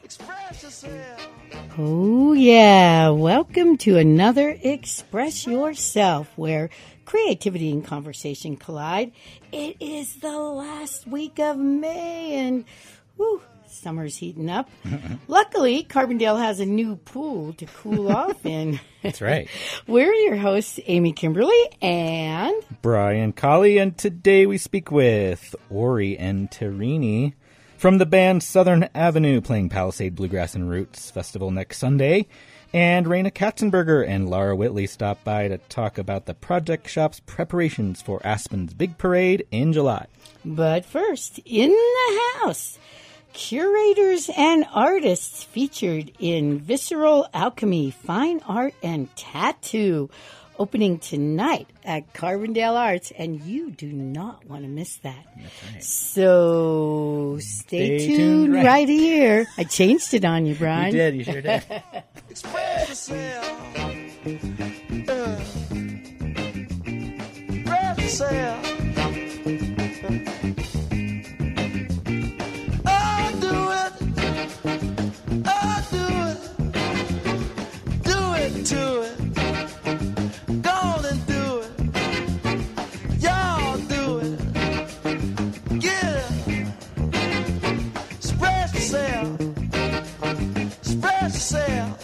Express yourself. Oh, yeah. Welcome to another Express Yourself, where creativity and conversation collide. It is the last week of May, and summer's heating up. Luckily, Carbondale has a new pool to cool off in. That's right. We're your hosts, Amy Kimberly and Brian Colley, and today we speak with Ori and Tarini from the band Southern Avenue, playing Palisade Bluegrass and Roots Festival next Sunday. And Raina Katzenberger and Laura Whitley stopped by to talk about the Project Shop's preparations for Aspen's Big Parade in July. But first, in the house, curators and artists featured in Visceral Alchemy, Fine Art and Tattoo, opening tonight at Carbondale Arts, and you do not want to miss that. That's right. So stay tuned right here. I changed it on you, Brian. You did. You sure did. Express yourself. Express yourself. To it, go on and do it. Y'all do it. Get it. Express yourself. Express yourself.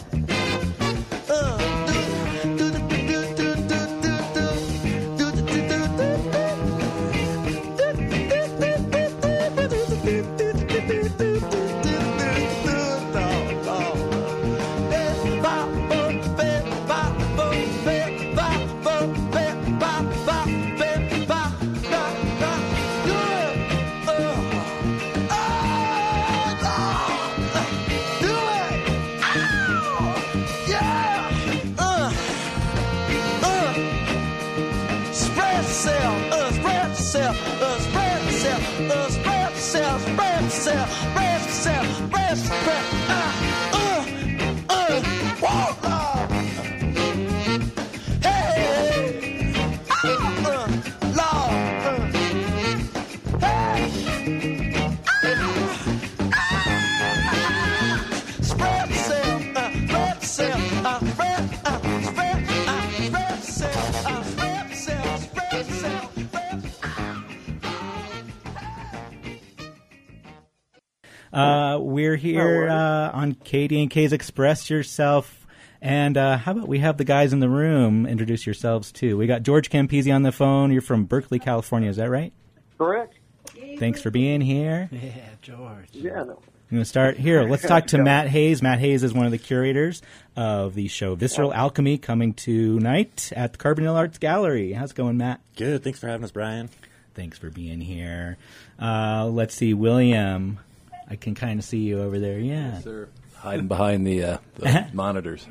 We're here on KD&K's Express Yourself. And how about we have the guys in the room introduce yourselves, too. We got George Campisi on the phone. You're from Berkeley, California. Is that right? Correct. Thanks for being here. Yeah, George. Yeah, no. I'm going to start here. Let's talk to Matt Hayes. Matt Hayes is one of the curators of the show Visceral Alchemy, coming tonight at the Carbondale Arts Gallery. How's it going, Matt? Good. Thanks for having us, Brian. Thanks for being here. Let's see, William. I can kind of see you over there. Yeah. Yes, sir. Hiding behind the monitors.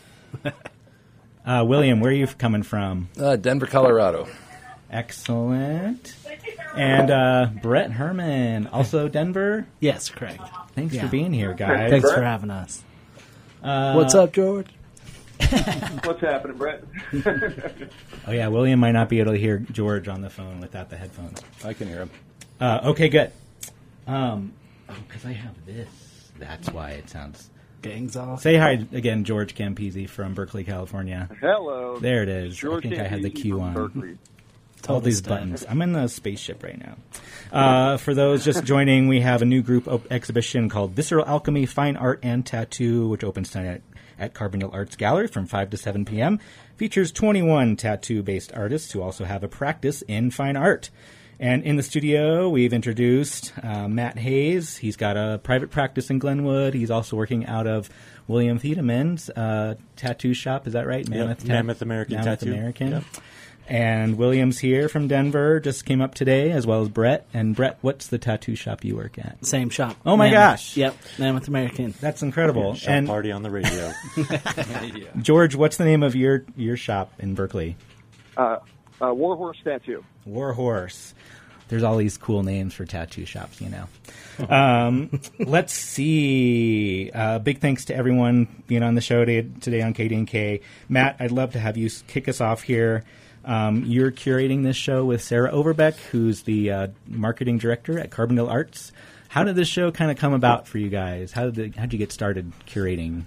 William, where are you coming from? Denver, Colorado. Excellent. And Brett Herman, also Denver? Yes, correct. Thanks for being here, guys. Thanks for having us. What's up, George? What's happening, Brett? Oh, yeah, William might not be able to hear George on the phone without the headphones. I can hear him. Okay, good. Because I have this. That's why it sounds... Gang's off. Say hi again, George Campisi from Berkeley, California. Hello. There it is. George I think I had the Campisi cue from on. Berkeley. All these buttons. I'm in the spaceship right now. For those just joining, we have a new group exhibition called Visceral Alchemy, Fine Art and Tattoo, which opens tonight at Carbondale Arts Gallery from 5 to 7 p.m. Features 21 tattoo-based artists who also have a practice in fine art. And in the studio, we've introduced Matt Hayes. He's got a private practice in Glenwood. He's also working out of William Thiedemann's tattoo shop. Is that right? Mammoth American Tattoo. American. Yep. And William's here from Denver, just came up today, as well as Brett. And Brett, what's the tattoo shop you work at? Same shop. Oh, my Mammoth. gosh. Yep, Mammoth American. That's incredible. Shop and party on the radio. George, what's the name of your shop in Berkeley? Warhorse Tattoo. Warhorse. There's all these cool names for tattoo shops, you know. Let's see. Big thanks to everyone being on the show today on KD&K. Matt, I'd love to have you kick us off here. You're curating this show with Sarah Overbeck, who's the marketing director at Carbondale Arts. How did this show kind of come about for you guys? How'd you get started curating?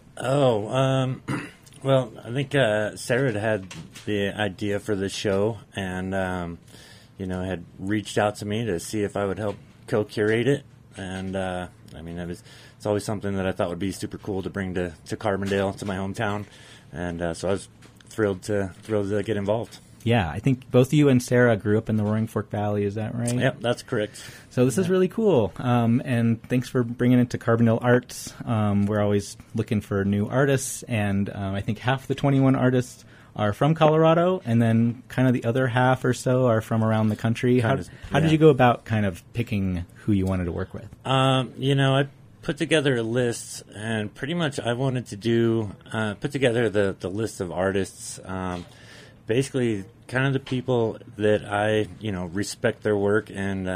Oh, well, I think Sarah had the idea for the show, and had reached out to me to see if I would help co-curate it. And it's always something that I thought would be super cool to bring to Carbondale, to my hometown, and so I was thrilled to get involved. Yeah, I think both you and Sarah grew up in the Roaring Fork Valley. Is that right? Yep, that's correct. So this is really cool. And thanks for bringing it to Carbondale Arts. We're always looking for new artists, and I think half the 21 artists are from Colorado, and then kind of the other half or so are from around the country. How did you go about kind of picking who you wanted to work with? I put together a list, and pretty much I wanted to put together the list of artists, basically kind of the people that I, respect their work, and,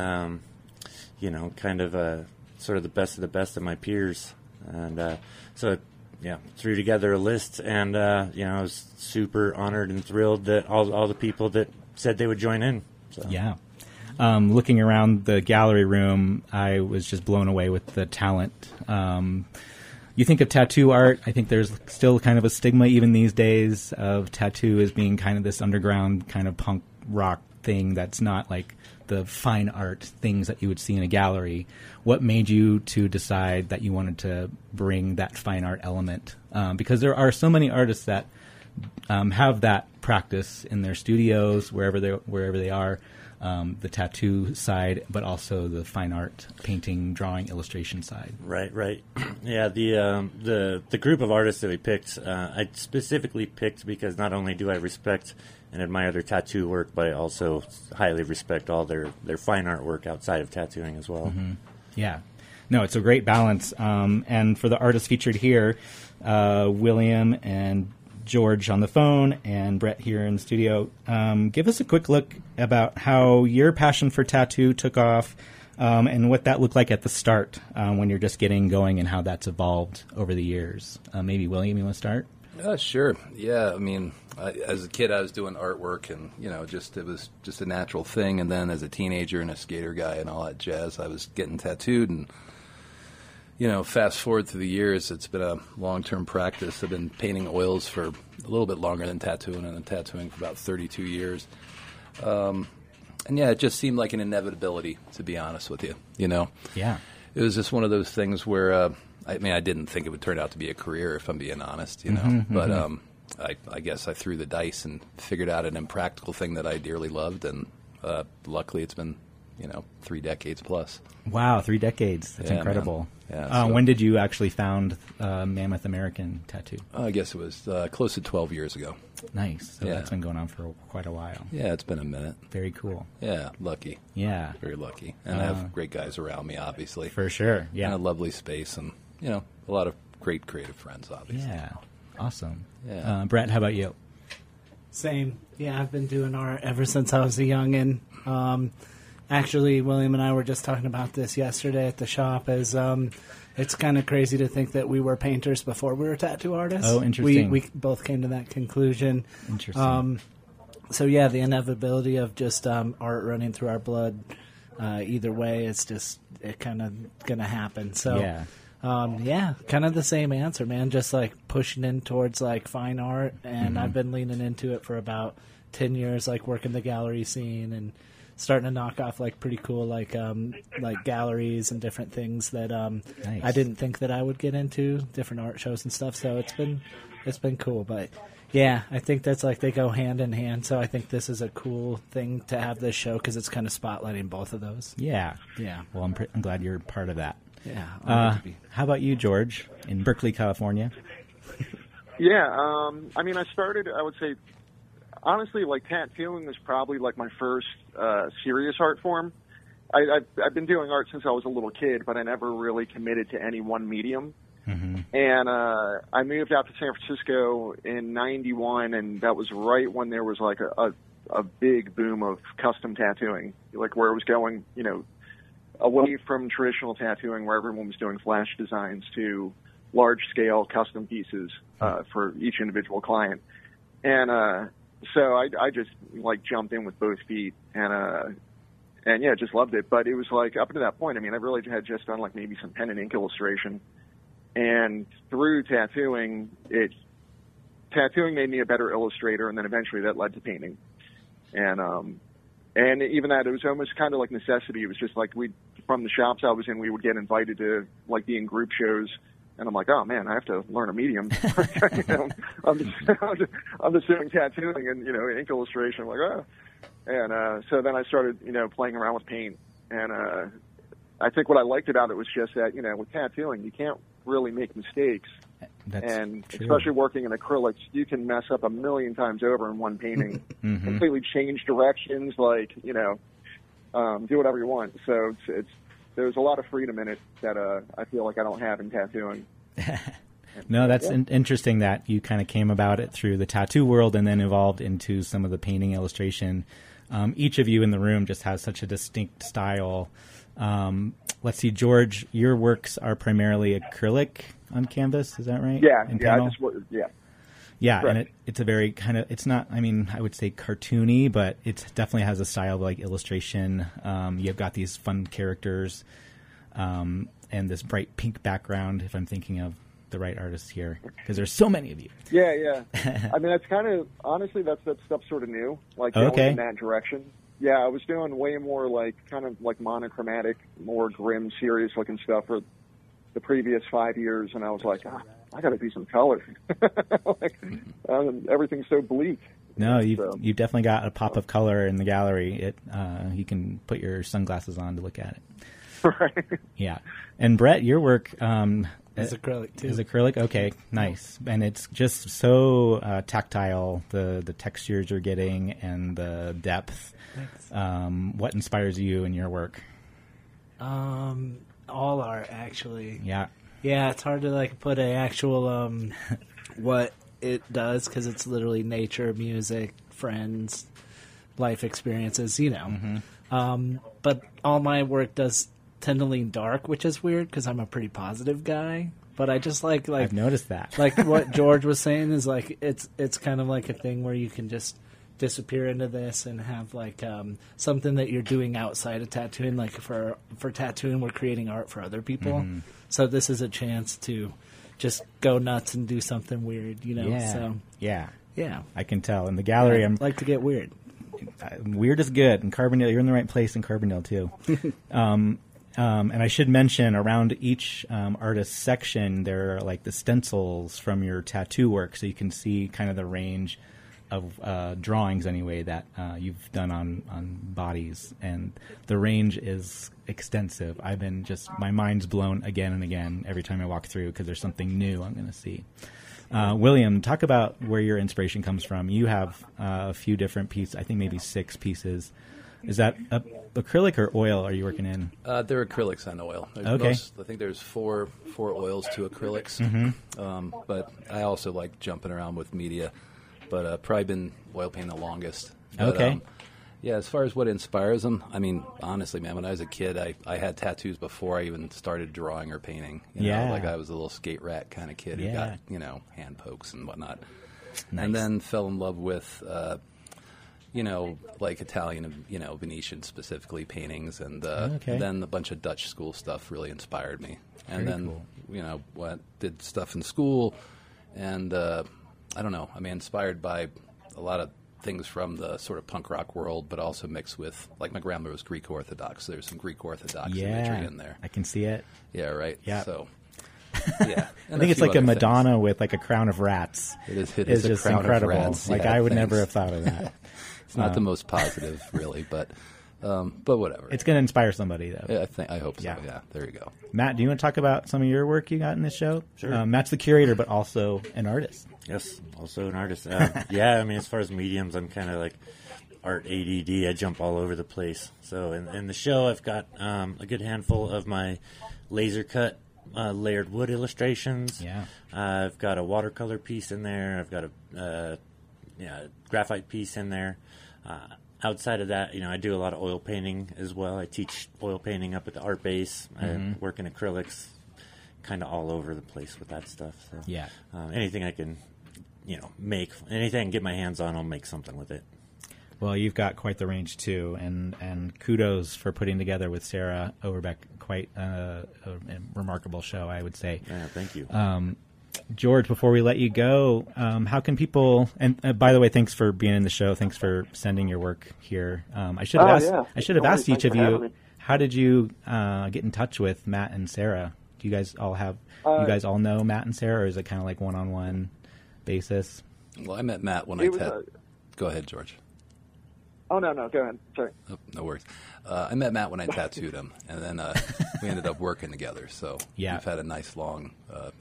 kind of sort of the best of my peers. And so threw together a list, and, I was super honored and thrilled that all the people that said they would join in. So. Yeah. Looking around the gallery room, I was just blown away with the talent. You think of tattoo art, I think there's still kind of a stigma even these days of tattoo as being kind of this underground kind of punk rock thing that's not like the fine art things that you would see in a gallery. What made you to decide that you wanted to bring that fine art element? Because there are so many artists that have that practice in their studios, wherever they are. The tattoo side, but also the fine art, painting, drawing, illustration side. Right. Yeah, the group of artists that we picked, I specifically picked because not only do I respect and admire their tattoo work, but I also highly respect all their fine art work outside of tattooing as well. Mm-hmm. Yeah. No, it's a great balance. And for the artists featured here, William and George on the phone and Brett here in the studio. Give us a quick look about how your passion for tattoo took off and what that looked like at the start when you're just getting going and how that's evolved over the years. Maybe William, you want to start? Sure. Yeah, I mean, as a kid, I was doing artwork, and it was just a natural thing. And then as a teenager and a skater guy and all that jazz, I was getting tattooed. And fast forward through the years, it's been a long-term practice. I've been painting oils for a little bit longer than tattooing, and then tattooing for about 32 years. It just seemed like an inevitability, to be honest with you. Yeah. It was just one of those things where, I didn't think it would turn out to be a career, if I'm being honest, But I guess I threw the dice and figured out an impractical thing that I dearly loved, and luckily it's been 3 decades plus. Wow, 3 decades. That's incredible. Yeah, when did you actually found Mammoth American Tattoo? I guess it was close to 12 years ago. Nice. So that's been going on for quite a while. Yeah, it's been a minute. Very cool. Yeah, lucky. Yeah. Very lucky. And I have great guys around me, obviously. For sure, yeah. And a lovely space, and, a lot of great creative friends, obviously. Yeah, awesome. Yeah. Brett, how about you? Same. Yeah, I've been doing art ever since I was a youngin'. Actually, William and I were just talking about this yesterday at the shop. It's kind of crazy to think that we were painters before we were tattoo artists. Oh, interesting. We both came to that conclusion. Interesting. So yeah, the inevitability of just art running through our blood. Either way, it's kind of gonna happen. So yeah. Kind of the same answer, man. Just like pushing in towards like fine art, and I've been leaning into it for about 10 years, like working the gallery scene and starting to knock off like pretty cool like galleries and different things that Nice. I didn't think that I would get into, different art shows and stuff. So it's been cool, but yeah, I think that's like they go hand in hand. So I think this is a cool thing to have this show because it's kind of spotlighting both of those. Yeah. Yeah. Well, I'm glad you're part of that. Yeah. How about you, George, in Berkeley, California? Yeah, I started, I would say, honestly, like tattooing was probably like my first serious art form. I've been doing art since I was a little kid, but I never really committed to any one medium. Mm-hmm. And I moved out to San Francisco in '91, and that was right when there was like a big boom of custom tattooing, like where it was going, away from traditional tattooing where everyone was doing flash designs to large-scale custom pieces for each individual client. And so I just like jumped in with both feet, and and yeah, just loved it. But it was like up to that point, I mean, I really had just done like maybe some pen and ink illustration, and through tattooing made me a better illustrator, and then eventually that led to painting. And even that, it was almost kind of like necessity. It was just like from the shops I was in, we would get invited to like be in group shows, and I'm like, oh man, I have to learn a medium. You know, I'm just doing tattooing and, you know, ink illustration. I'm like, oh. And so then I started, you know, playing around with paint, and I think what I liked about it was just that, you know, with tattooing, you can't really make mistakes. And true. especially working in acrylics, you can mess up a million times over in one painting, completely change directions, like, you know, do whatever you want. So there's a lot of freedom in it that I feel like I don't have in tattooing. No, that's interesting that you kind of came about it through the tattoo world and then evolved into some of the painting illustration. Each of you in the room just has such a distinct style. Let's see, George, your works are primarily acrylic on canvas, is that right? Yeah, And yeah, panel? yeah. And it's a very kind of, it's not, I mean, I would say cartoony, but it definitely has a style of like illustration. You've got these fun characters and this bright pink background, if I'm thinking of the right artist here, because there's so many of you. Yeah. I mean, that's kind of, honestly, that stuff's sort of new, like going in that direction. Yeah, I was doing way more like kind of like monochromatic, more grim, serious looking stuff for the previous 5 years, and I was like, I got to do some color. Like, everything's so bleak. No, you've definitely got a pop of color in the gallery. You can put your sunglasses on to look at it. Right. Yeah. And Brett, your work It's acrylic too. is acrylic. Okay, nice. And it's just so tactile. The textures you're getting and the depth. Thanks. What inspires you in your work? All art, actually. Yeah. Yeah, it's hard to like put a actual what it does, because it's literally nature, music, friends, life experiences, you know. But all my work does tend to lean dark, which is weird because I'm a pretty positive guy. But I just like I've noticed that. like what George was saying is like it's kind of like a thing where you can just disappear into this and have like something that you're doing outside of tattooing. Like for tattooing, we're creating art for other people. So this is a chance to just go nuts and do something weird, you know. Yeah. So Yeah. I can tell. In the gallery, I'm like to get weird. Weird is good. In Carbondale, you're in the right place in Carbondale too. And I should mention, around each artist section, there are like the stencils from your tattoo work, so you can see kind of the range of drawings anyway that you've done on bodies, and the range is extensive. I've been my mind's blown again and again every time I walk through, because there's something new I'm going to see. William, talk about where your inspiration comes from. You have a few different pieces, I think maybe 6 pieces. Is that acrylic or oil are you working in? They're acrylics and oil. Okay. I think there's four oils, 2 acrylics. But I also like jumping around with media. But probably been oil painting the longest. But, Okay. Yeah, as far as what inspires them, I mean, honestly, man, when I was a kid, I had tattoos before I even started drawing or painting. You know, like I was a little skate rat kind of kid who got, hand pokes and whatnot. Nice. And then fell in love with, like Italian, Venetian specifically paintings. And then a bunch of Dutch school stuff really inspired me. And Very then, cool. did stuff in school. And I don't know, inspired by a lot of things from the sort of punk rock world, but also mixed with, like, my grandmother was Greek Orthodox, so there's some Greek Orthodox imagery in there. I can see it. Yeah, right. Yeah. So, yeah. I think it's like a Madonna with like a crown of rats. It is It's a just crown incredible. of rats. Like, Yeah, I would thanks. never have thought of that. It's not the most positive, really, but whatever. It's going to inspire somebody, though. Yeah, I hope so. Yeah. Yeah, there you go. Matt, do you want to talk about some of your work you got in this show? Sure. Matt's the curator, but also an artist. Yes, also an artist. As far as mediums, I'm kind of like art ADD. I jump all over the place. So in the show, I've got a good handful of my laser cut layered wood illustrations. Yeah. I've got a watercolor piece in there. I've got a graphite piece in there. Outside of that, I do a lot of oil painting as well. I teach oil painting up at the art base. I work in acrylics, kind of all over the place with that stuff. So anything I can, make, anything I can get my hands on, I'll make something with it. Well, you've got quite the range too, and kudos for putting together with Sarah Overbeck quite a remarkable show, I would say. Yeah, thank you. George, before we let you go, how can people? And by the way, thanks for being in the show. Thanks for sending your work here. I should have asked each of you, how did you get in touch with Matt and Sarah? Do you guys all have? You guys all know Matt and Sarah, or is it kind of like one-on-one basis? Well, I met Matt when Go ahead, George. Oh, no, go ahead. Sorry. Oh, no worries. I met Matt when I tattooed him, and then we ended up working together. So we've had a nice long,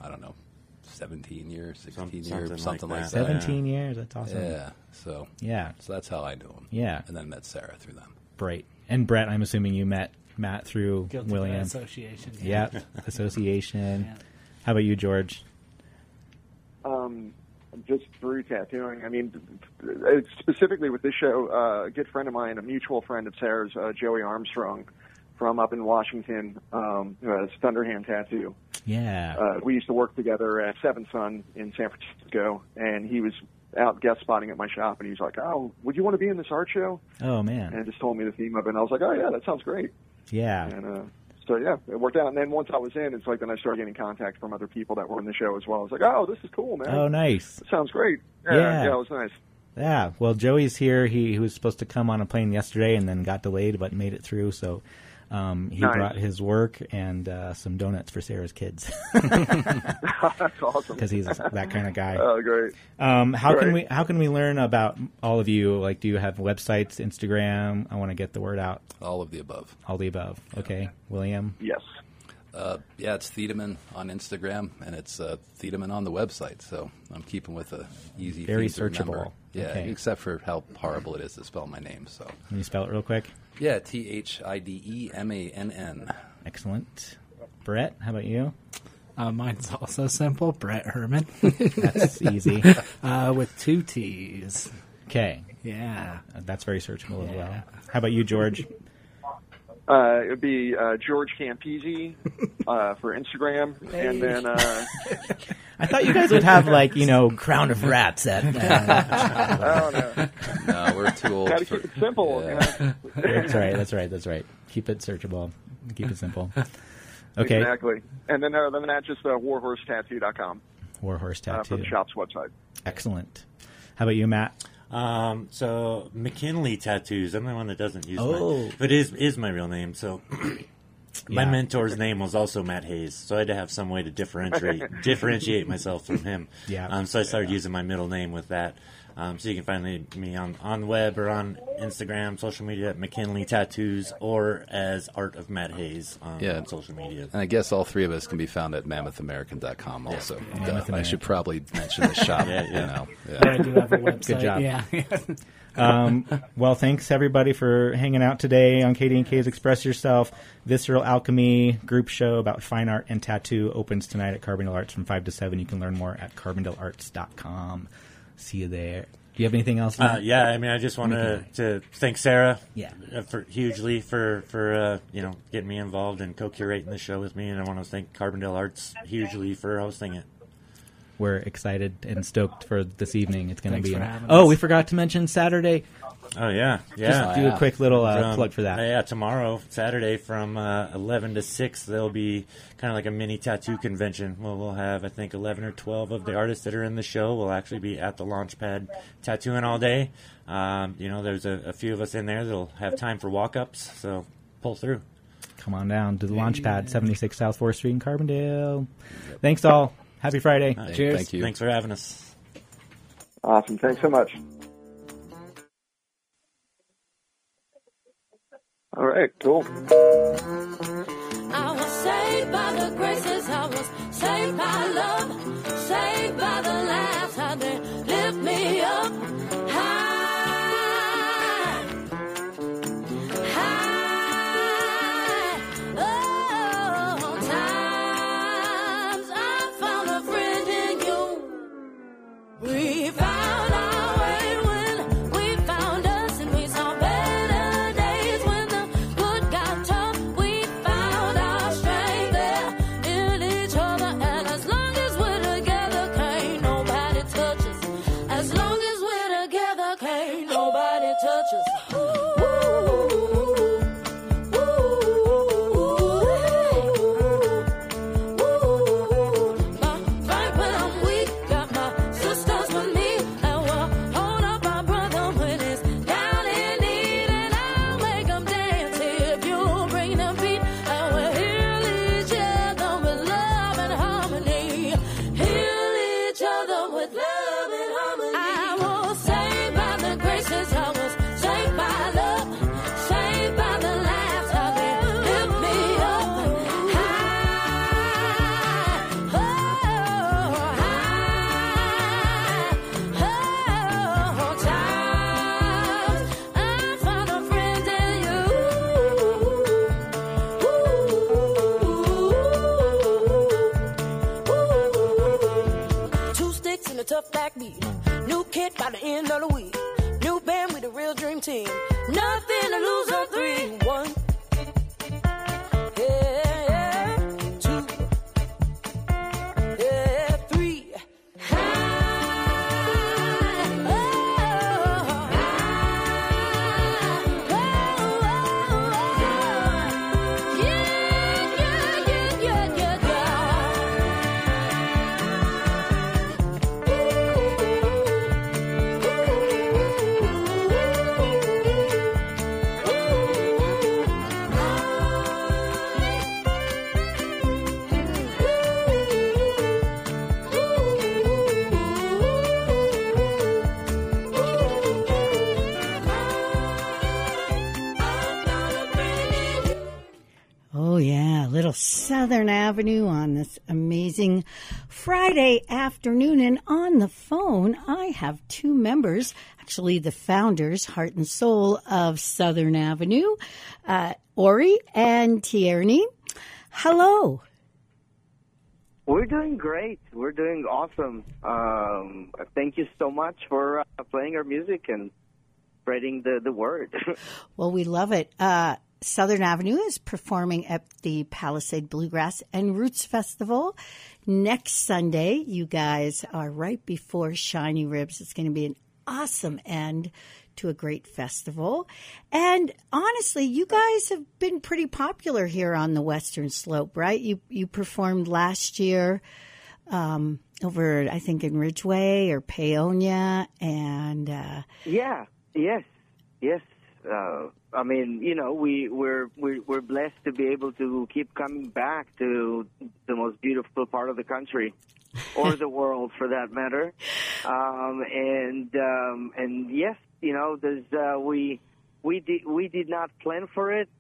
17 years, 16 years, something like that. 17 years, that's awesome. Yeah, so that's how I knew him. Yeah. And then met Sarah through them. Great. And Brett, I'm assuming you met Matt through Guilty William. by association. Yeah, association. Yeah. How about you, George? Just through tattooing. I mean, specifically with this show, a good friend of mine, a mutual friend of Sarah's, Joey Armstrong, from up in Washington, who has Thunderhand Tattoo. Yeah. We used to work together at Seven Sun in San Francisco, and he was out guest spotting at my shop, and he was like, "Oh, would you want to be in this art show?" Oh, man. And just told me the theme of it, and I was like, "Oh, yeah, that sounds great." Yeah. And so, yeah, it worked out. And then once I was in, it's like then I started getting contact from other people that were in the show as well. I was like, "Oh, this is cool, man." Oh, nice. That sounds great. Yeah, it was nice. Yeah, well, Joey's here. He was supposed to come on a plane yesterday and then got delayed, but made it through, so... he brought his work and some donuts for Sarah's kids. That's awesome. Because he's that kind of guy. Oh, great. How can we learn about all of you? Like, do you have websites, Instagram? I want to get the word out. All of the above. All the above. Okay, yeah. William. Yes. It's Thiedemann on Instagram, and it's Thiedemann on the website. So I'm keeping with a easy, very thing to searchable. remember. Yeah, okay. Except for how horrible it is to spell my name. So can you spell it real quick? Yeah, Thidemann. Excellent. Brett, how about you? Mine's also simple. Brett Herman. That's easy. With 2 T's. Okay. Yeah. That's very searchable as well. How about you, George? It would be George Campisi for Instagram, and then I thought you guys would have Crown of Rats at. Oh no, we're too old. Got to keep it simple. Yeah. That's right. Keep it searchable. Keep it simple. Okay. Exactly. And then other than that, just warhorsetattoo.com. Warhorse Tattoo. For the shop's website. Excellent. How about you, Matt? So McKinley Tattoos. I'm the one that doesn't use mine, but is my real name. So my mentor's name was also Matt Hayes, so I had to have some way to differentiate myself from him. Yeah. So I started using my middle name with that. So you can find me on the web or on Instagram, social media at McKinley Tattoos, or as Art of Matt Hayes on social media. And I guess all three of us can be found at MammothAmerican.com also. I should probably mention the shop. I do have a website. Good job. Yeah. Well, thanks everybody for hanging out today on Katie and K's Express Yourself. Visceral Alchemy group show about fine art and tattoo opens tonight at Carbondale Arts from 5 to 7. You can learn more at carbondalearts.com. See you there. Do you have anything else? I just want to thank Sarah hugely for getting me involved and co-curating the show with me, and I want to thank Carbondale Arts hugely for hosting it. We're excited and stoked for this evening. It's going to be. We forgot to mention Saturday. Oh yeah. Just do a quick little plug for that. Tomorrow, Saturday, from 11 to 6, there'll be kind of like a mini tattoo convention. We'll have, I think, 11 or 12 of the artists that are in the show will actually be at the Launchpad tattooing all day. There's a few of us in there that'll have time for walk-ups, so pull through. Come on down to the Launchpad, 76 South 4th Street in Carbondale. Thanks all. Happy Friday. Cheers. Thank you. Thanks for having us. Awesome. Thanks so much. All right, cool. I was saved by the graces, I was saved by love, saved by the laughs, how they lift me up high. Oh, times I found a friend in you. We found our way when we found us, and we saw better days when the good got tough. We found our strength there in each other, and as long as we're a tough backbeat. New kid by the end of the week. New band with a real dream team. Nothing to lose on 3. 1. Yeah, 2. Yeah, 3. Oh, yeah, little Southern Avenue on this amazing Friday afternoon. And on the phone, I have 2 members, actually the founders, heart and soul of Southern Avenue, Ori and Tierney. Hello. We're doing great. We're doing awesome. Thank you so much for playing our music and spreading the word. Well, we love it. Southern Avenue is performing at the Palisade Bluegrass and Roots Festival next Sunday. You guys are right before Shiny Ribs. It's going to be an awesome end to a great festival. And honestly, you guys have been pretty popular here on the Western Slope, right? You performed last year over, I think, in Ridgeway or Paonia, and yes. I mean, you know, we're blessed to be able to keep coming back to the most beautiful part of the country, or the world, for that matter. And yes, you know, there's we did not plan for it.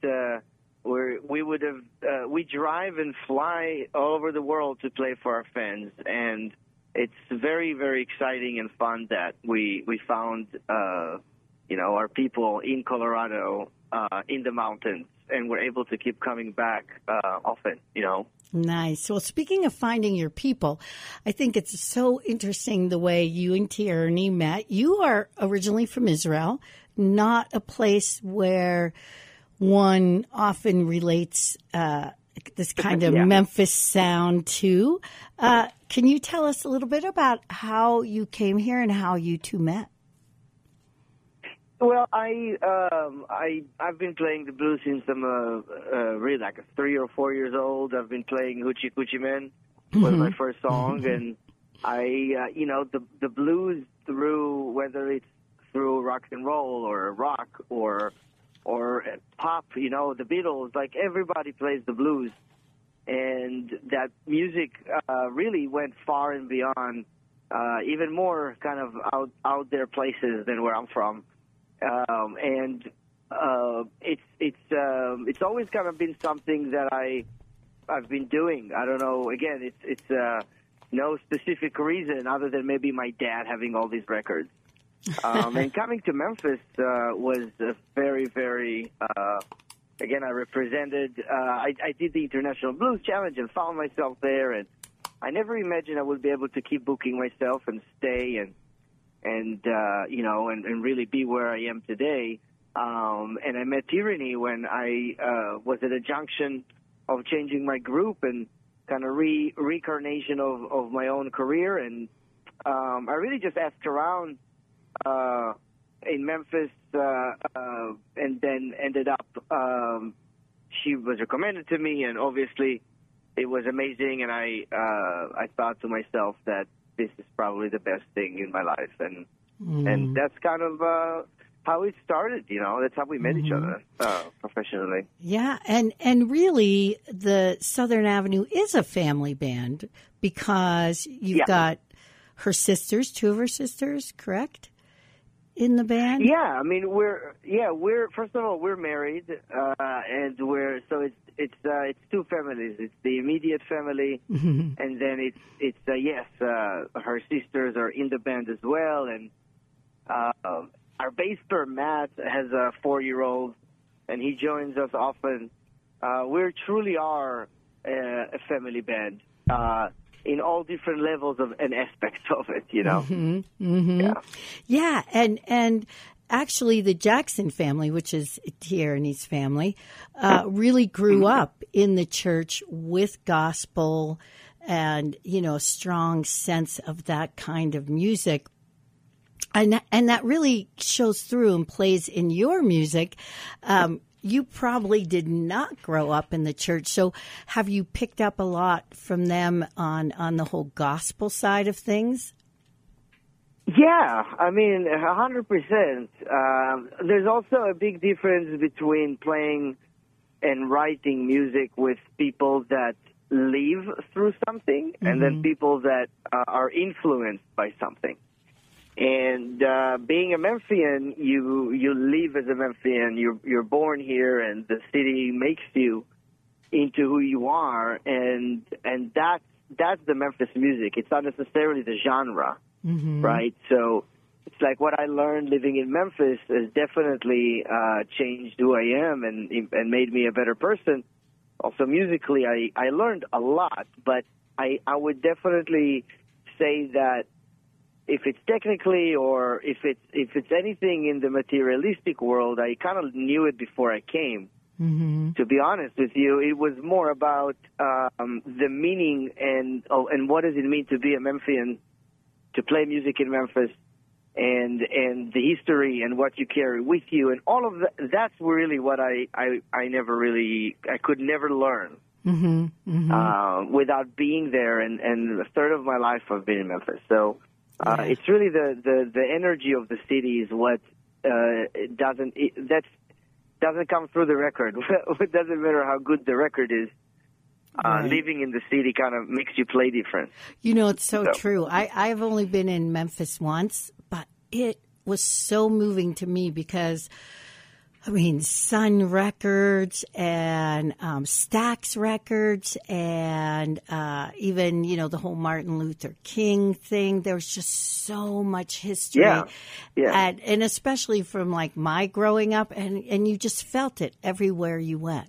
We drive and fly all over the world to play for our fans, and it's very, very exciting and fun that we found you know, our people in Colorado, in the mountains, and we're able to keep coming back often, you know. Nice. Well, speaking of finding your people, I think it's so interesting the way you and Tierney met. You are originally from Israel, not a place where one often relates this kind of Memphis sound to. Can you tell us a little bit about how you came here and how you two met? Well, I've been playing the blues since I'm really like 3 or 4 years old. I've been playing Hoochie Coochie Man was my first song, and I you know, the blues, through whether it's through rock and roll or rock or pop, you know, the Beatles, like everybody plays the blues, and that music really went far and beyond, even more kind of out there places than where I'm from. It's always kind of been something that I've been doing. I don't know. Again, it's no specific reason other than maybe my dad having all these records. And coming to Memphis was very, very. Again, I represented. I did the International Blues Challenge and found myself there, and I never imagined I would be able to keep booking myself and stay and you know, and really be where I am today. And I met Tierney when I was at a junction of changing my group and kind of reincarnation of my own career. And I really just asked around in Memphis, and then ended up, she was recommended to me, and obviously it was amazing. And I thought to myself that this is probably the best thing in my life, and that's kind of how it started. You know, that's how we met each other professionally. Yeah, and really, the Southern Avenue is a family band because you've got her sisters, 2 of her sisters, correct, in the band. Yeah, I mean we're first of all we're married, and it's 2 families. It's the immediate family, and then it's her sisters are in the band as well, and our bass player Matt has a 4-year-old, and he joins us often. We truly are a family band. in all different levels of and aspects of it, you know. Yeah, and actually, the Jackson family, which is Tierney's family, really grew up in the church with gospel and, you know, a strong sense of that kind of music. And that really shows through and plays in your music. You probably did not grow up in the church. So have you picked up a lot from them on the whole gospel side of things? Yeah, I mean, 100%. There's also a big difference between playing and writing music with people that live through something and then people that are influenced by something. And being a Memphian, you live as a Memphian. You're born here, and the city makes you into who you are, and that's the Memphis music. It's not necessarily the genre, right? So it's like what I learned living in Memphis has definitely changed who I am and made me a better person. Also musically, I learned a lot, but I would definitely say that if it's technically or if it's anything in the materialistic world, I kind of knew it before I came. To be honest with you, it was more about the meaning and what does it mean to be a Memphian, to play music in Memphis, and the history and what you carry with you, and all of that. That's really what I could never learn without being there. And a third of my life I've been in Memphis, so. It's really the energy of the city is what doesn't come through the record. It doesn't matter how good the record is. Living in the city kind of makes you play different. You know, it's so true. I've only been in Memphis once, but it was so moving to me because, I mean, Sun Records and Stax Records and even, you know, the whole Martin Luther King thing. There was just so much history. Yeah. And especially from, like, my growing up, and you just felt it everywhere you went.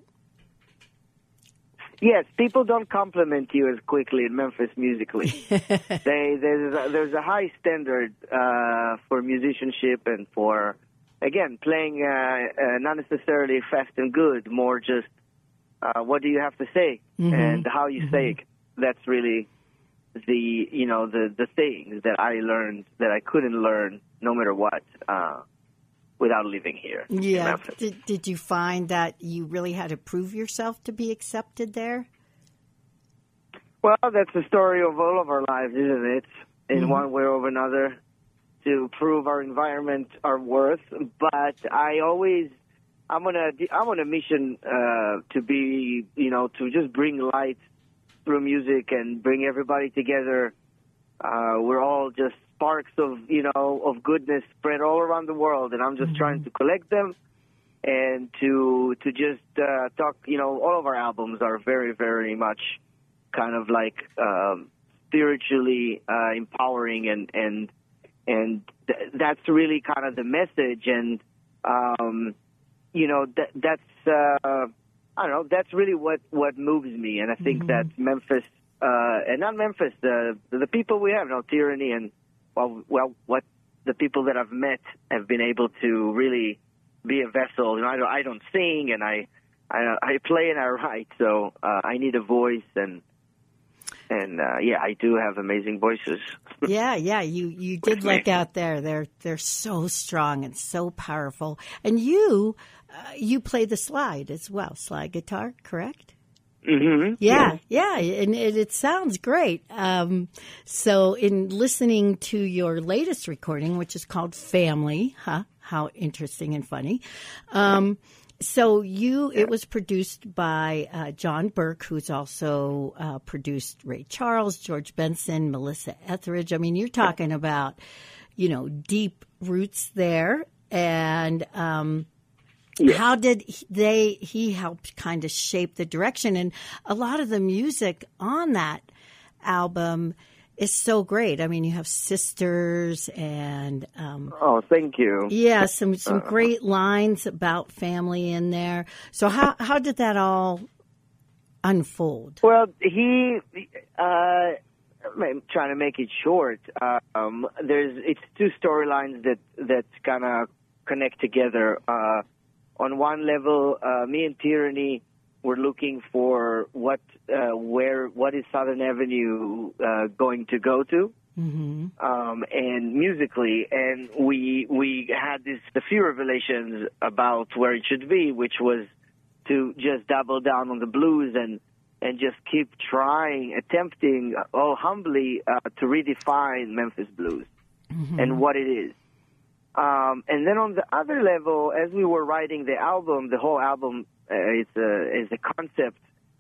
Yes, people don't compliment you as quickly in Memphis musically. There's a high standard for musicianship and for... Again, playing not necessarily fast and good, more just what do you have to say and how you say it. That's really the things that I learned that I couldn't learn no matter what without living here. Yeah. Did you find that you really had to prove yourself to be accepted there? Well, that's the story of all of our lives, isn't it? In one way or another. To prove our environment our worth, but I'm on a mission to be, to just bring light through music and bring everybody together. We're all just sparks of goodness spread all around the world, and I'm just trying to collect them and to just talk. All of our albums are very, very much kind of like spiritually empowering and that's really kind of the message, and that's I don't know. That's really what moves me, and I think that Memphis, and not Memphis, the people we have, Tyranny, and what the people that I've met have been able to really be a vessel. I don't sing, and I play and I write, so I need a voice and. And I do have amazing voices. Yeah, you did look out there. They're so strong and so powerful. And you play the slide as well, slide guitar, correct? Mm-hmm. Yeah, and it sounds great. So in listening to your latest recording, which is called Family, how interesting and funny. So it was produced by John Burke, who's also produced Ray Charles, George Benson, Melissa Etheridge. I mean, you're talking about, deep roots there. And how did he helped kind of shape the direction? And a lot of the music on that album is so great. I mean, you have Sisters and oh, thank you. Yeah, some great lines about family in there. So how did that all unfold? Well, he I'm trying to make it short. It's two storylines that kind of connect together. On one level, me and Tyranny were looking for what is Southern Avenue going to go to, and musically, and we had a few revelations about where it should be, which was to just double down on the blues and just keep attempting, humbly, to redefine Memphis blues and what it is. And then on the other level, as we were writing the album, the whole album is a concept.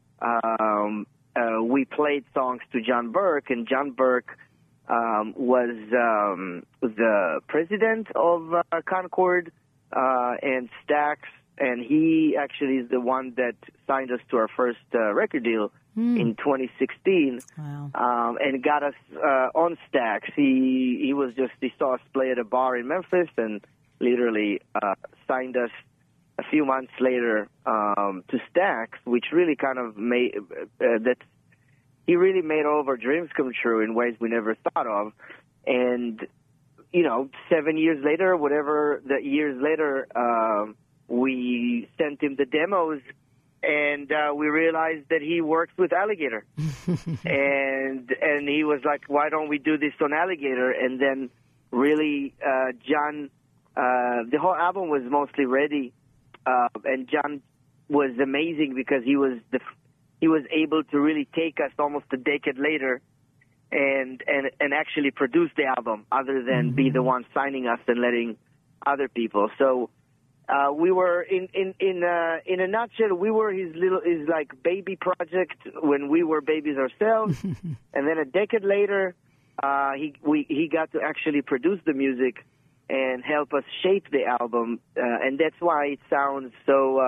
We played songs to John Burke, and John Burke was the president of Concord and Stax, and he actually is the one that signed us to our first record deal in 2016. Wow. And got us on Stax. He saw us play at a bar in Memphis and literally signed us a few months later to Stax, which really kind of made he really made all of our dreams come true in ways we never thought of. And 7 years later, whatever the years later, we sent him the demos, and we realized that he works with Alligator. and he was like, why don't we do this on Alligator? And then really, John, the whole album was mostly ready, and John was amazing because he was able to really take us almost a decade later and actually produce the album, other than be the one signing us and letting other people. So we were in a nutshell, we were his like baby project when we were babies ourselves, and then a decade later, he got to actually produce the music and help us shape the album, and that's why it sounds so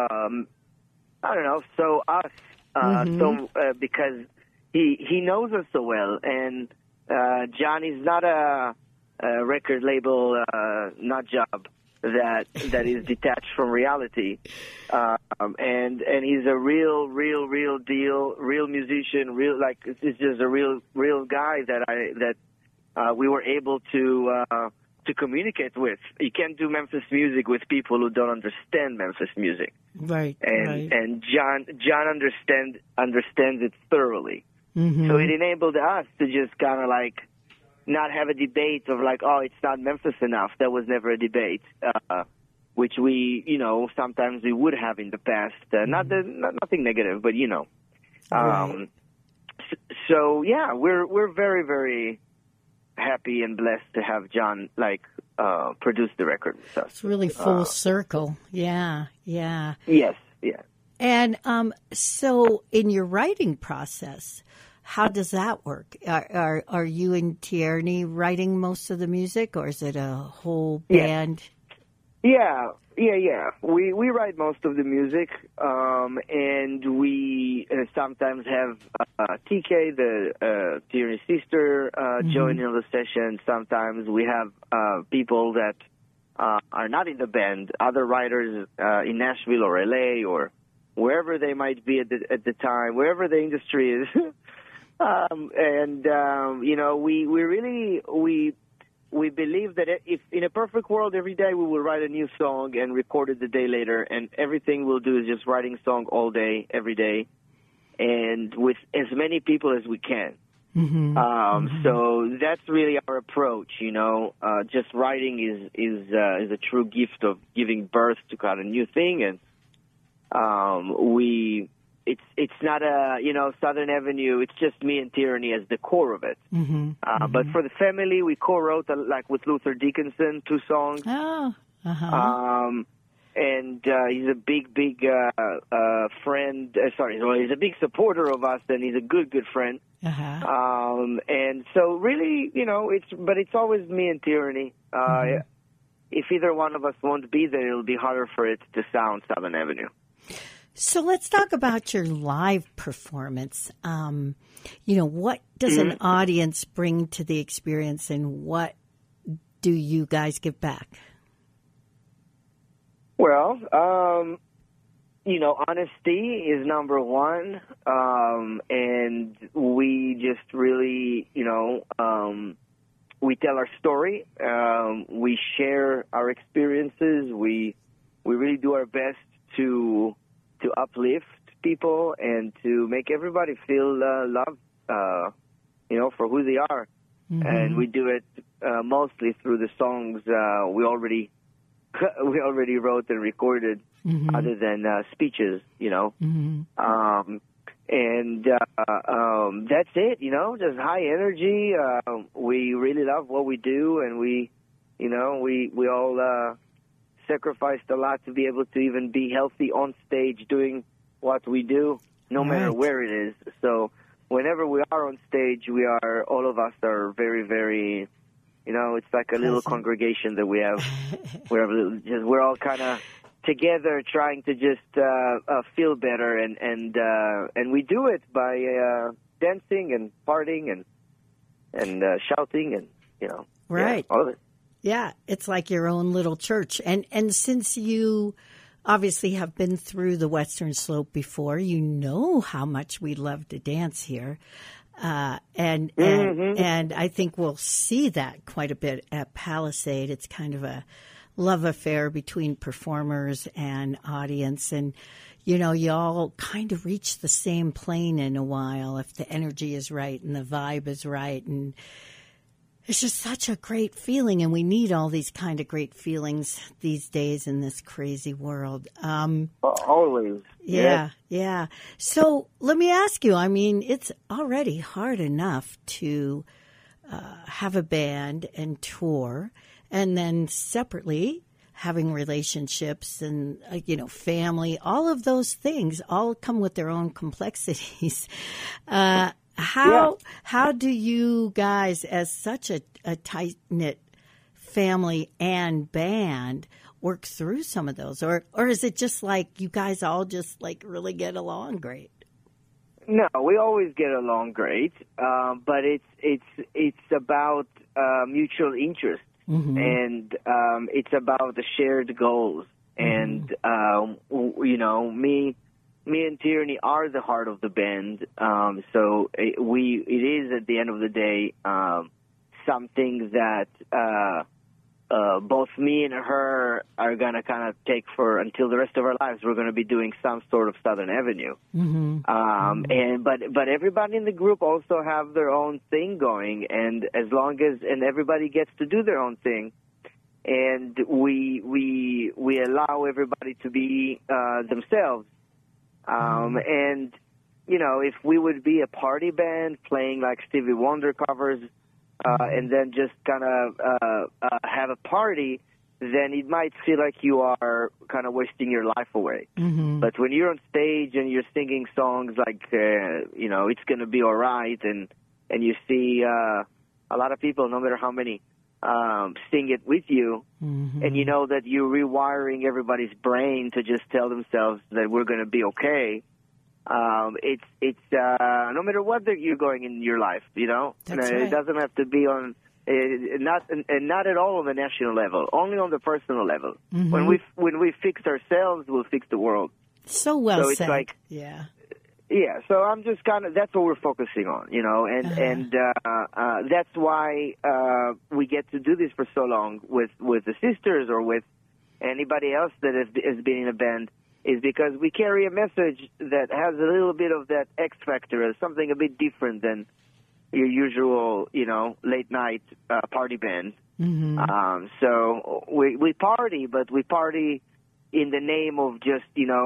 so us, because he knows us so well, and John is not a record label nut job that is detached from reality, and he's a real deal, real musician, it's just a real guy that we were able to communicate with. You can't do Memphis music with people who don't understand Memphis music, right? And John understands it thoroughly. So it enabled us to just kind of like not have a debate of like, oh, it's not Memphis enough. That was never a debate, which we, sometimes we would have in the past. Nothing negative, but Right. So yeah, we're very, very happy and blessed to have John produce the record. So, It's really full circle. Yeah. Yes, yeah. And so in your writing process, how does that work? Are you and Tierney writing most of the music, or is it a whole band? Yeah. We write most of the music, and we sometimes have TK, the Tierney's sister, join in the session. Sometimes we have people that are not in the band, other writers in Nashville or LA or wherever they might be at the time, wherever the industry is. We believe that if in a perfect world every day we will write a new song and record it the day later, and everything we'll do is just writing song all day, every day, and with as many people as we can. So that's really our approach, just writing is a true gift of giving birth to kind of new thing, and it's not a Southern Avenue. It's just me and Tyranny as the core of it. But for the family, we co-wrote with Luther Dickinson 2 songs. Oh, and he's a big friend. He's a big supporter of us, and he's a good friend. And so really, it's always me and Tyranny. If either one of us won't be there, it'll be harder for it to sound Southern Avenue. So let's talk about your live performance. What does an audience bring to the experience, and what do you guys give back? Well, honesty is number one, and we just really, we tell our story. We share our experiences. We really do our best to uplift people and to make everybody feel loved, for who they are. Mm-hmm. And we do it mostly through the songs we already wrote and recorded, Mm-hmm. other than speeches, Mm-hmm. That's it, just high energy. We really love what we do, and we all sacrificed a lot to be able to even be healthy on stage doing what we do, no matter Right. where it is. So whenever we are on stage, all of us are very, very, it's like a little Present. congregation that we have. We're all kind of together trying to just feel better, and we do it by dancing and partying and shouting and Right. all of it. Yeah, it's like your own little church. And since you obviously have been through the Western Slope before, you know how much we love to dance here. And I think we'll see that quite a bit at Palisade. It's kind of a love affair between performers and audience. And, you all kind of reach the same plane in a while if the energy is right and the vibe is right. And it's just such a great feeling. And we need all these kind of great feelings these days in this crazy world. Always. Yeah. So let me ask you, it's already hard enough to have a band and tour, and then separately having relationships and, family. All of those things all come with their own complexities. How do you guys, as such a tight-knit family and band, work through some of those? Or is it just like you guys all just like really get along great? No, we always get along great, but it's about mutual interest, Mm-hmm. and it's about the shared goals. And me and Tierney are the heart of the band, so it is at the end of the day something that both me and her are going to kind of take for until the rest of our lives. We're going to be doing some sort of Southern Avenue. Mm-hmm. But everybody in the group also have their own thing going, and as long as everybody gets to do their own thing, and we allow everybody to be themselves. And if we would be a party band playing like Stevie Wonder covers, and then just kind of have a party, then it might feel like you are kind of wasting your life away. Mm-hmm. But when you're on stage and you're singing songs like, it's going to be all right, and you see a lot of people, no matter how many, sing it with you, Mm-hmm. and you know that you're rewiring everybody's brain to just tell themselves that we're going to be okay. It's no matter what you're going in your life, That's It right. doesn't have to be on not at all on the national level, only on the personal level. Mm-hmm. When we fix ourselves, we'll fix the world. So well So it's said. like- yeah. Yeah, so I'm just that's what we're focusing on, and that's why we get to do this for so long with the sisters or with anybody else that has been in a band, is because we carry a message that has a little bit of that X factor, something a bit different than your usual, late night party band. Mm-hmm. So we party, but we party in the name of just,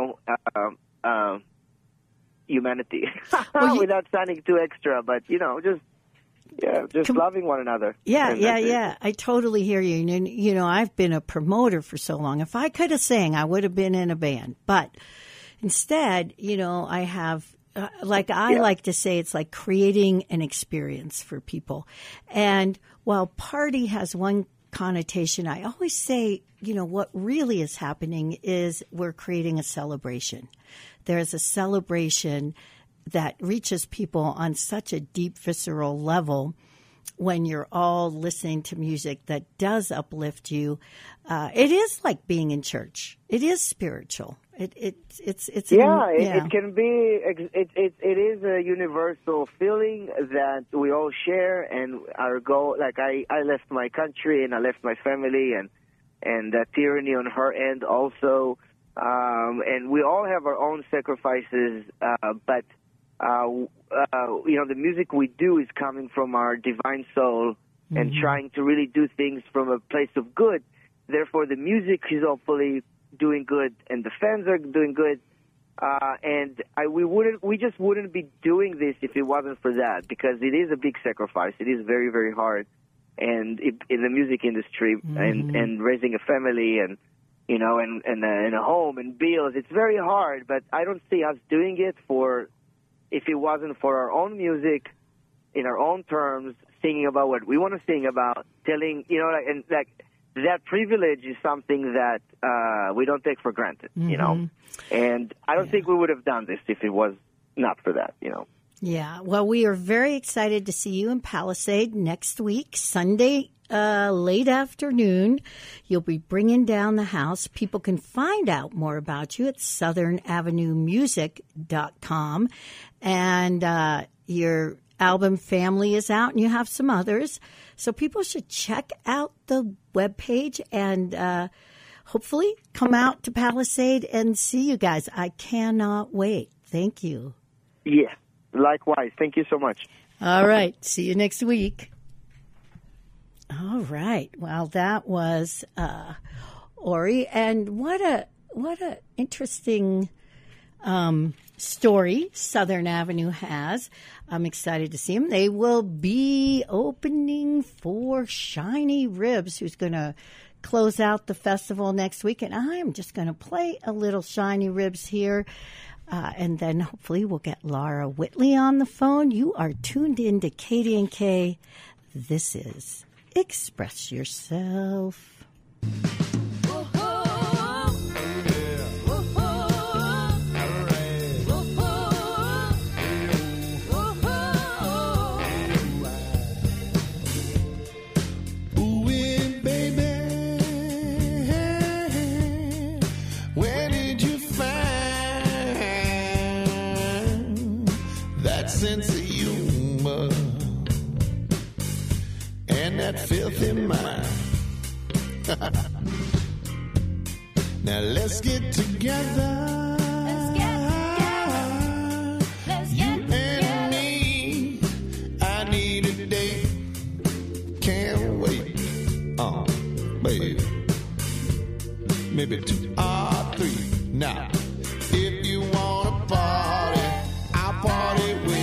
humanity, without sounding too extra, but just loving one another. Yeah, And that's it. yeah. I totally hear you. And, I've been a promoter for so long. If I could have sang, I would have been in a band. But instead, I have, like to say, it's like creating an experience for people. And while party has one connotation, I always say, what really is happening is we're creating a celebration. There's a celebration that reaches people on such a deep, visceral level when you're all listening to music that does uplift you. It is like being in church. It is spiritual. It's Yeah, it can be. It is a universal feeling that we all share, and our goal. Like I left my country and I left my family, and Tyranny on her end also, and we all have our own sacrifices. But the music we do is coming from our divine soul and trying to really do things from a place of good. Therefore, the music is hopefully doing good, and the fans are doing good. We just wouldn't be doing this if it wasn't for that, because it is a big sacrifice. It is very, very hard, and in the music industry, and raising a family, and and a home and bills, it's very hard. But I don't see us doing it if it wasn't for our own music, in our own terms, singing about what we want to sing about, telling that privilege is something that we don't take for granted, And I don't think we would have done this if it was not for that, Yeah. Well, we are very excited to see you in Palisade next week, Sunday, late afternoon. You'll be bringing down the house. People can find out more about you at SouthernAvenueMusic.com. And your album Family is out, and you have some others. So people should check out the webpage and hopefully come out to Palisade and see you guys. I cannot wait. Thank you. Yeah, likewise. Thank you so much. All right. See you next week. All right. Well, that was Ori. And what a interesting story Southern Avenue has. I'm excited to see them. They will be opening for Shiny Ribs, who's going to close out the festival next week. And I am just going to play a little Shiny Ribs here. And then hopefully we'll get Laura Whitley on the phone. You are tuned in to KDNK. This is Express Yourself. Sense of humor and that filthy mind. Now let's get together. You and me. I need a date. Can't wait. Baby. Maybe 2 or 3. Now, if you wanna party, I'll party with.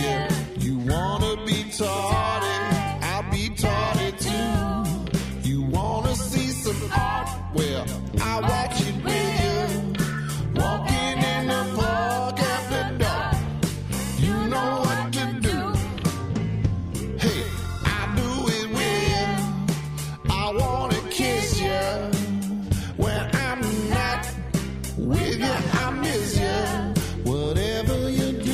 Tardy, I'll be tardy too. You wanna see some art? Well, I'll watch it with you. Walking in the park after dark. You know what to do. Hey, I do it with you. I wanna kiss you. When I'm not with you, I miss you. Whatever you do.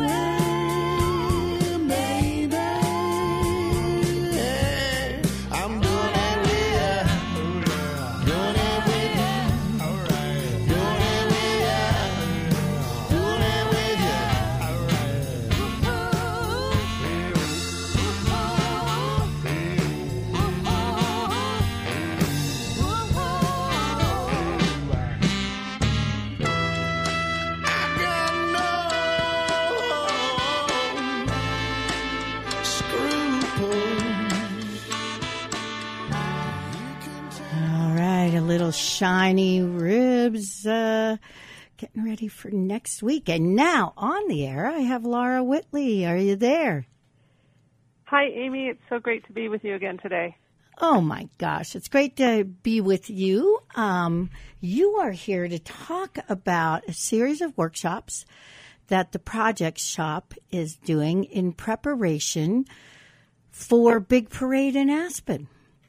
Shiny Ribs getting ready for next week. And now on the air, I have Laura Whitley. Are you there? Hi, Amy. It's so great to be with you again today. Oh, my gosh. It's great to be with you. You are here to talk about a series of workshops that the Project Shop is doing in preparation for Big Parade in Aspen.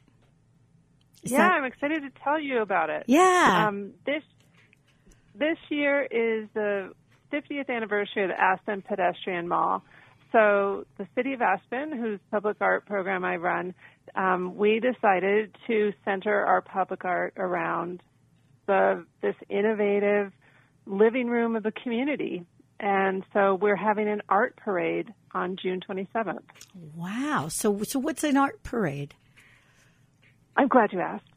I'm excited to tell you about it. Yeah. This year is the 50th anniversary of the Aspen Pedestrian Mall. So the City of Aspen, whose public art program I run, we decided to center our public art around this innovative living room of the community. And so we're having an art parade on June 27th. Wow. So what's an art parade? I'm glad you asked.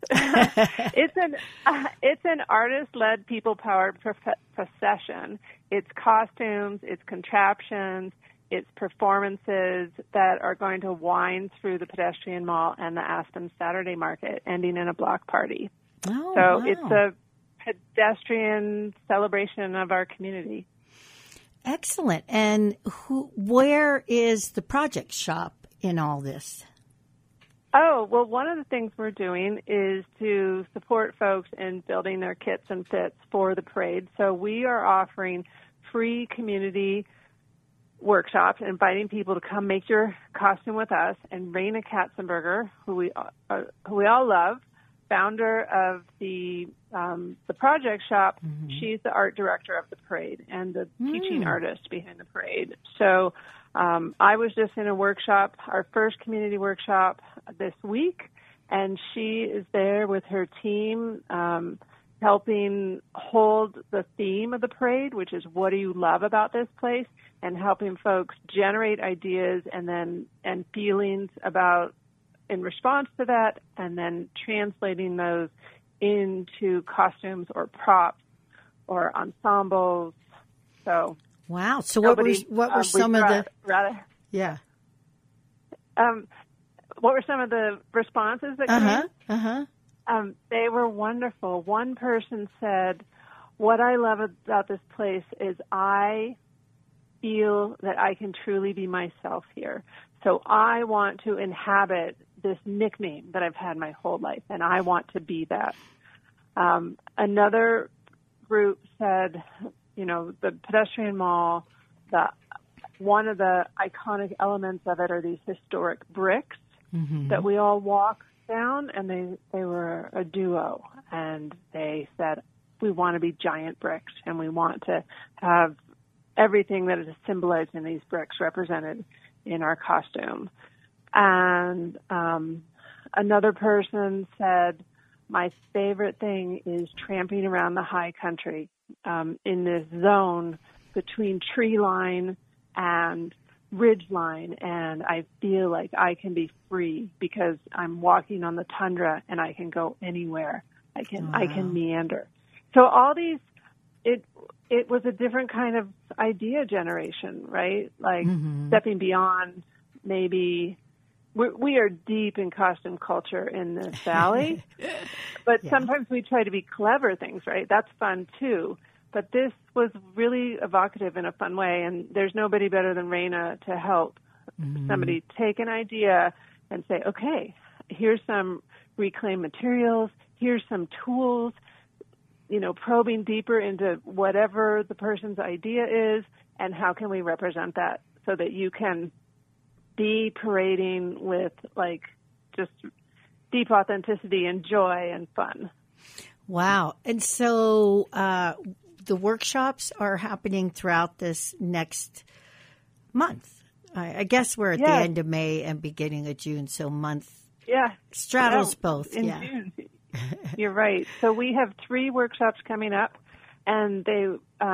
It's an artist-led, people-powered procession. It's costumes, it's contraptions, it's performances that are going to wind through the pedestrian mall and the Aspen Saturday Market, ending in a block party. Oh, So wow. it's a pedestrian celebration of our community. Excellent. And where is the project shop in all this? Oh, well, one of the things we're doing is to support folks in building their kits and fits for the parade. So we are offering free community workshops, inviting people to come make your costume with us. And Raina Katzenberger, who we all love, founder of the project shop, she's the art director of the parade and the teaching artist behind the parade. So I was just in a workshop, our first community workshop this week, and she is there with her team helping hold the theme of the parade, which is what do you love about this place, and helping folks generate ideas and feelings about in response to that, and then translating those into costumes or props or ensembles. So wow. So what were some of the yeah? What were some of the responses that came? They were wonderful. One person said, "What I love about this place is I feel that I can truly be myself here. So I want to inhabit this nickname that I've had my whole life, and I want to be that." Another group said, the pedestrian mall, one of the iconic elements of it are these historic bricks that we all walk down, and they were a duo, and they said, we want to be giant bricks, and we want to have everything that is symbolized in these bricks represented in our costume. And another person said, my favorite thing is tramping around the high country in this zone between tree line and ridge line, and I feel like I can be free because I'm walking on the tundra and I can go anywhere. I can meander. So all these, it was a different kind of idea generation, right? Like stepping beyond maybe. We are deep in costume culture in this valley, but sometimes we try to be clever things, right? That's fun too. But this was really evocative in a fun way, and there's nobody better than Raina to help somebody take an idea and say, okay, here's some reclaimed materials, here's some tools, probing deeper into whatever the person's idea is, and how can we represent that so that you can be parading with just deep authenticity and joy and fun. Wow. And so the workshops are happening throughout this next month. I guess we're at the end of May and beginning of June, so month straddles both. In June. You're right. So we have 3 workshops coming up, and they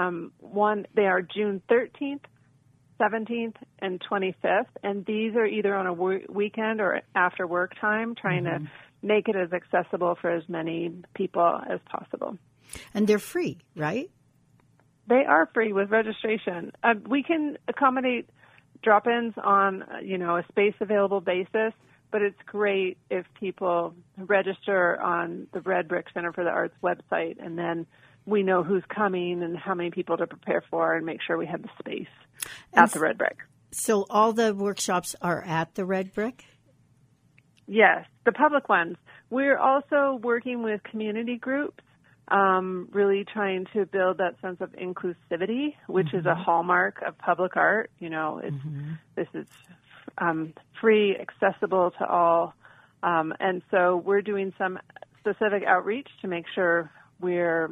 are June 13th, 17th, and 25th, and these are either on a weekend or after work time, trying to make it as accessible for as many people as possible. And they're free, right? They are free with registration. We can accommodate drop-ins on, a space-available basis, but it's great if people register on the Red Brick Center for the Arts website, and then we know who's coming and how many people to prepare for and make sure we have the space at the Red Brick. So all the workshops are at the Red Brick? Yes, the public ones. We're also working with community groups, really trying to build that sense of inclusivity, which is a hallmark of public art. This is free, accessible to all. And so we're doing some specific outreach to make sure we're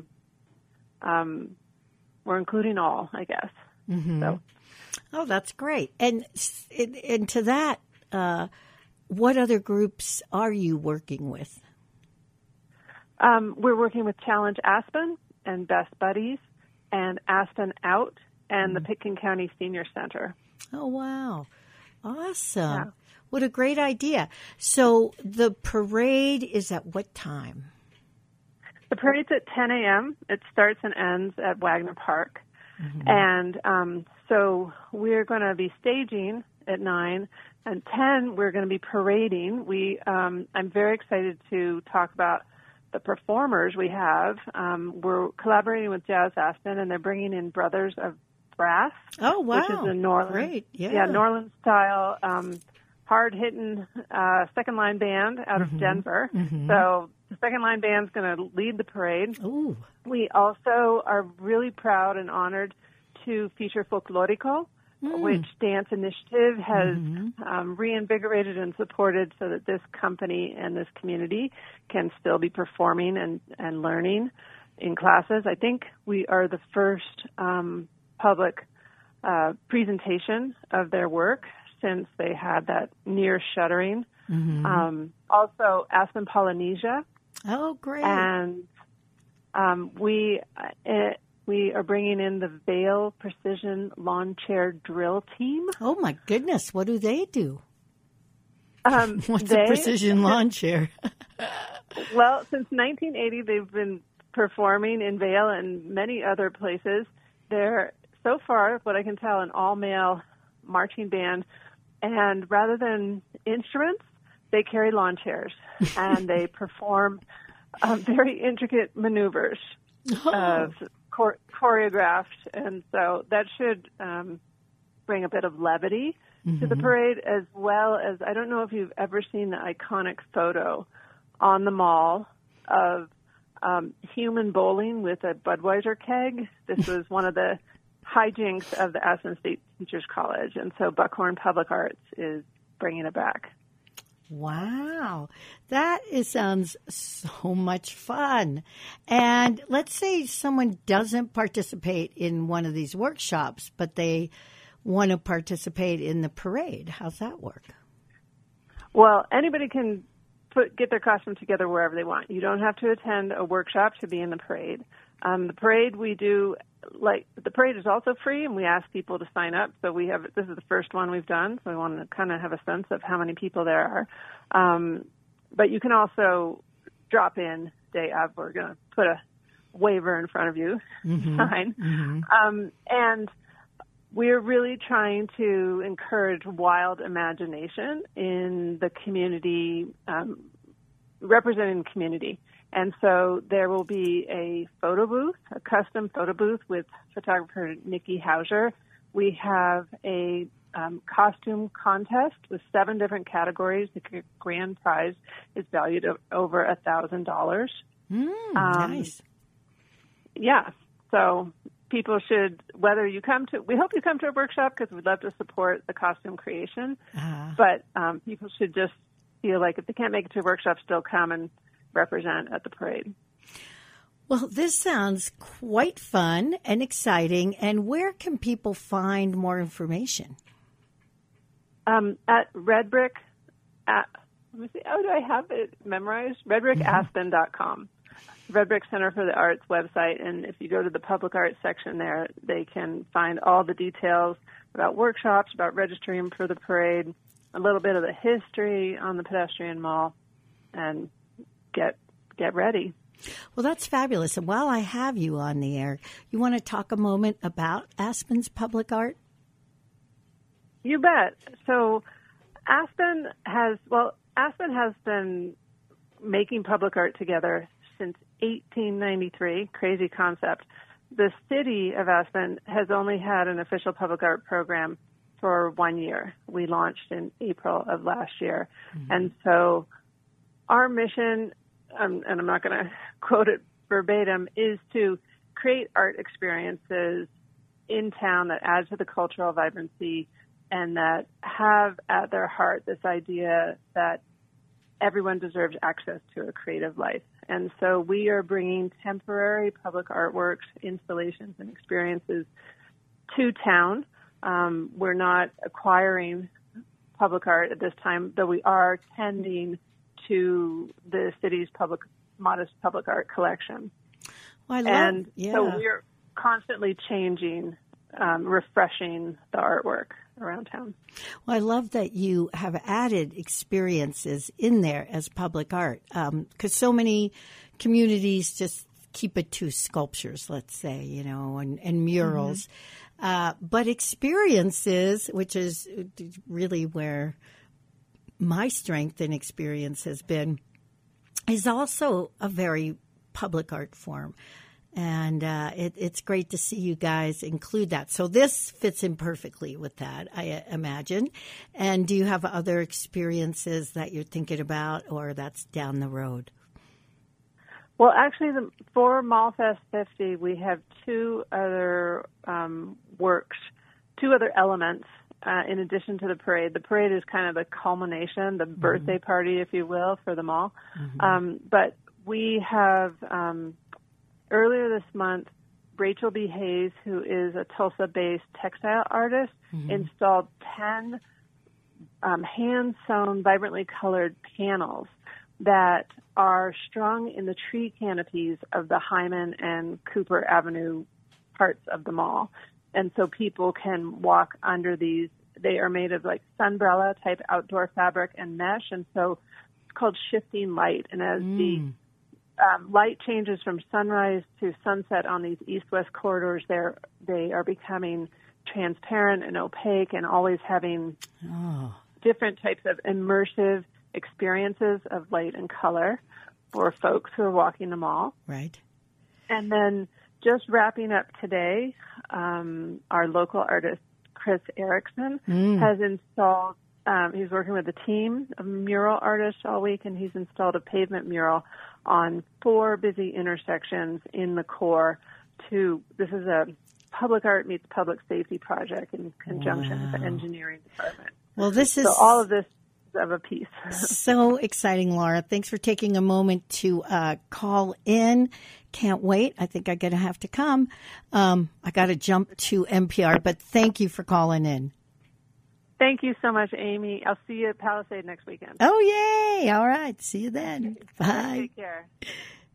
including all, I guess. So. Oh, that's great. And to that, what other groups are you working with? We're working with Challenge Aspen and Best Buddies and Aspen Out and the Pitkin County Senior Center. Oh, wow. Awesome. Yeah. What a great idea. So the parade is at what time? The parade's at 10 a.m. It starts and ends at Wagner Park. And so we're going to be staging at 9, and 10 we're going to be parading. I'm very excited to talk about the performers we have. We're collaborating with Jazz Aspen, and they're bringing in Brothers of Brass. Oh, wow. Which is a New Orleans, Great. Yeah. New Orleans style, hard-hitting second-line band out of Denver. So the second-line band's going to lead the parade. Ooh. We also are really proud and honored to feature Folklorico, which Dance Initiative has reinvigorated and supported so that this company and this community can still be performing and learning in classes. I think we are the first public presentation of their work since they had that near shuttering. Also, Aspen Polynesia. Oh, great. And we are bringing in the Vail Precision Lawn Chair Drill Team. Oh, my goodness. What do they do? What's They- a precision lawn chair? Well, since 1980, they've been performing in Vail and many other places. They're, so far, what I can tell, an all-male marching band. And rather than instruments, they carry lawn chairs. And they perform very intricate maneuvers of choreographed. And so that should bring a bit of levity to the parade, as well as, I don't know if you've ever seen the iconic photo on the mall of human bowling with a Budweiser keg. This was one of the hijinks of the Aspen State Teachers College, and so Buckhorn Public Arts is bringing it back. Wow. Sounds so much fun. And let's say someone doesn't participate in one of these workshops, but they want to participate in the parade. How's that work? Well, anybody can get their costume together wherever they want. You don't have to attend a workshop to be in the parade. The parade we do, the parade is also free, and we ask people to sign up. So this is the first one we've done, so we want to kind of have a sense of how many people there are. But you can also drop in day of. We're going to put a waiver in front of you, sign. And we're really trying to encourage wild imagination in the community, representing the community. And so there will be a photo booth, a custom photo booth with photographer Nikki Hauser. We have a costume contest with 7 different categories. The grand prize is valued at over $1,000. Nice. Yeah. So people should, we hope you come to a workshop because we'd love to support the costume creation. But people should just feel like if they can't make it to a workshop, still come and represent at the parade. Well, this sounds quite fun and exciting. And where can people find more information? At Red Brick, let me see, do I have it memorized? RedbrickAspen.com. Red Brick Center for the Arts website. And if you go to the public arts section there, they can find all the details about workshops, about registering for the parade, a little bit of the history on the pedestrian mall, and get ready. Well, that's fabulous. And while I have you on the air, you want to talk a moment about Aspen's public art? You bet. So Aspen has been making public art together since 1893. Crazy concept. The city of Aspen has only had an official public art program for 1 year. We launched in April of last year. And so our mission, and I'm not going to quote it verbatim, is to create art experiences in town that add to the cultural vibrancy and that have at their heart this idea that everyone deserves access to a creative life. And so we are bringing temporary public artworks, installations, and experiences to town. We're not acquiring public art at this time, though we are tending to the city's modest public art collection. Well, So constantly changing, refreshing the artwork around town. Well, I love that you have added experiences in there as public art, because so many communities just keep it to sculptures, let's say, you know, and murals. But experiences, which is really where my strength and experience has been, is also a very public art form. And it's great to see you guys include that. So this fits in perfectly with that, I imagine. And do you have other experiences that you're thinking about, or that's down the road? Well, actually, for Mallfest 50, we have two other works, two other elements in addition to the parade. The parade is kind of the culmination, the birthday party, if you will, for the mall. But we have... earlier this month, Rachel B. Hayes, who is a Tulsa-based textile artist, installed 10 hand-sewn, vibrantly colored panels that are strung in the tree canopies of the Hyman and Cooper Avenue parts of the mall. And so people can walk under these. They are made of like sunbrella-type outdoor fabric and mesh, and so it's called shifting light. And as the light changes from sunrise to sunset on these east-west corridors, they are becoming transparent and opaque and always having different types of immersive experiences of light and color for folks who are walking the mall. Right. And then just wrapping up today, our local artist, Chris Erickson, has installed, he's working with a team of mural artists all week, and he's installed a pavement mural on 4 busy intersections in the core. This is a public art meets public safety project in conjunction with the engineering department. Well, this is... So all of this is of a piece. So exciting, Laura. Thanks for taking a moment to call in. Can't wait. I think I'm going to have to come. I got to jump to NPR, but thank you for calling in. Thank you so much, Amy. I'll see you at Palisade next weekend. Oh, yay. All right. See you then. Bye. Take care.